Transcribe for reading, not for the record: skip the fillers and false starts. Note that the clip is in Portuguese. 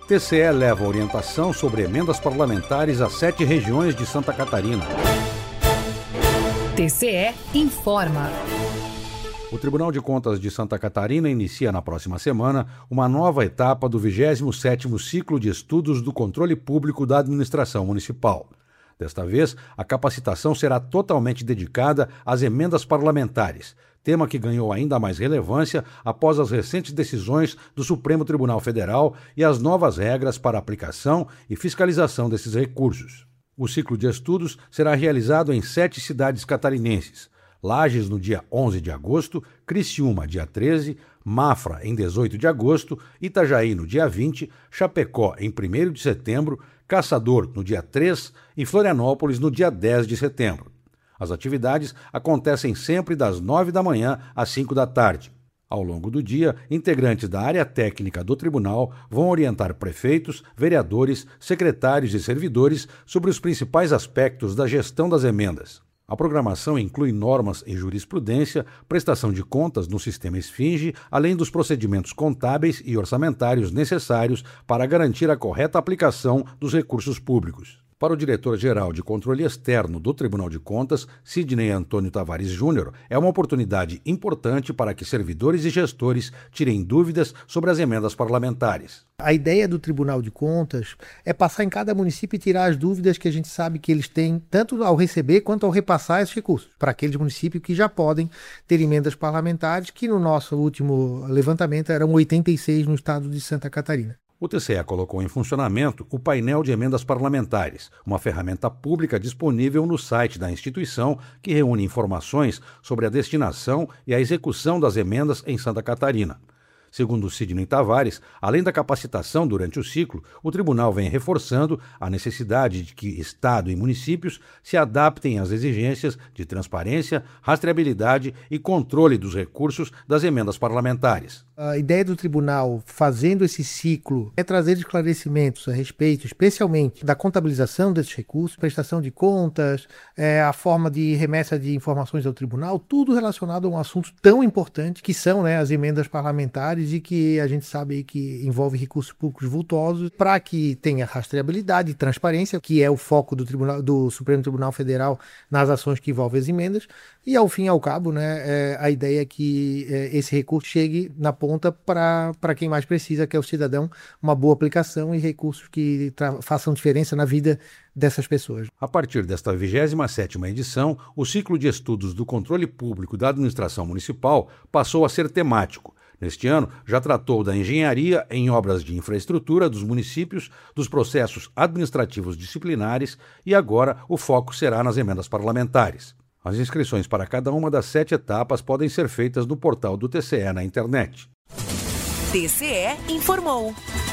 TCE leva orientação sobre emendas parlamentares a 7 regiões de Santa Catarina. TCE informa. O Tribunal de Contas de Santa Catarina inicia na próxima semana uma nova etapa do 27º ciclo de estudos do controle público da administração municipal. Desta vez, a capacitação será totalmente dedicada às emendas parlamentares, tema que ganhou ainda mais relevância após as recentes decisões do Supremo Tribunal Federal e as novas regras para aplicação e fiscalização desses recursos. O ciclo de estudos será realizado em 7 cidades catarinenses: Lages, no dia 11 de agosto, Criciúma, dia 13, Mafra, em 18 de agosto, Itajaí, no dia 20, Chapecó, em 1º de setembro, Caçador, no dia 3 e Florianópolis, no dia 10 de setembro. As atividades acontecem sempre das 9 da manhã às 5 da tarde. Ao longo do dia, integrantes da área técnica do tribunal vão orientar prefeitos, vereadores, secretários e servidores sobre os principais aspectos da gestão das emendas. A programação inclui normas em jurisprudência, prestação de contas no sistema Esfinge, além dos procedimentos contábeis e orçamentários necessários para garantir a correta aplicação dos recursos públicos. Para o diretor-geral de Controle Externo do Tribunal de Contas, Sidney Antônio Tavares Júnior, é uma oportunidade importante para que servidores e gestores tirem dúvidas sobre as emendas parlamentares. A ideia do Tribunal de Contas é passar em cada município e tirar as dúvidas que a gente sabe que eles têm, tanto ao receber quanto ao repassar esses recursos, para aqueles municípios que já podem ter emendas parlamentares, que no nosso último levantamento eram 86 no estado de Santa Catarina. O TCE colocou em funcionamento o painel de emendas parlamentares, uma ferramenta pública disponível no site da instituição que reúne informações sobre a destinação e a execução das emendas em Santa Catarina. Segundo Sidney Tavares, além da capacitação durante o ciclo, o tribunal vem reforçando a necessidade de que Estado e municípios se adaptem às exigências de transparência, rastreabilidade e controle dos recursos das emendas parlamentares. A ideia do tribunal, fazendo esse ciclo, é trazer esclarecimentos a respeito, especialmente da contabilização desses recursos, prestação de contas, a forma de remessa de informações ao tribunal, tudo relacionado a um assunto tão importante que são, as emendas parlamentares, e que a gente sabe que envolve recursos públicos vultosos, para que tenha rastreabilidade e transparência, que é o foco do Supremo Tribunal Federal nas ações que envolvem as emendas, e ao fim e ao cabo, a ideia é que esse recurso chegue na ponta para quem mais precisa, que é o cidadão, uma boa aplicação e recursos que façam diferença na vida dessas pessoas. A partir desta 27ª edição, o ciclo de estudos do controle público da administração municipal passou a ser temático. Neste ano, já tratou da engenharia em obras de infraestrutura dos municípios, dos processos administrativos disciplinares e agora o foco será nas emendas parlamentares. As inscrições para cada uma das 7 etapas podem ser feitas no portal do TCE na internet. TCE informou.